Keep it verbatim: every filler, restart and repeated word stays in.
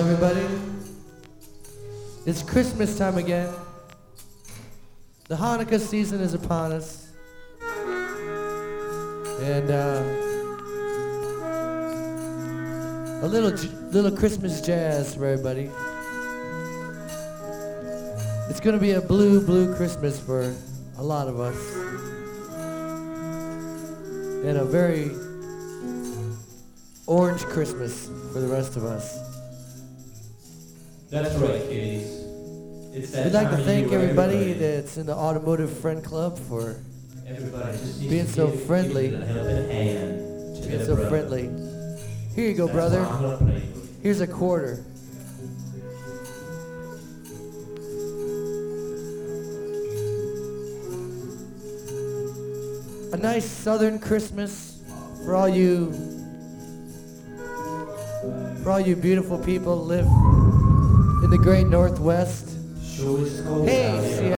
everybody. It's Christmas time again. The Hanukkah season is upon us. And uh, a little j- little Christmas jazz for everybody. It's gonna be a blue, blue Christmas for a lot of us. And a very orange Christmas for the rest of us. That's right, kiddies. It's that We'd like time to of thank year where everybody everybody, that's in the Automotive Friend Club for everybody just needs being to so give, friendly. give a helping hand to being their so brother. friendly. Here you go, That's brother. why I'm gonna play for you. Here's a quarter. A nice Southern Christmas for all you, for all you beautiful people who live in the great Northwest. Sure is cold Hey, out here. Seattle.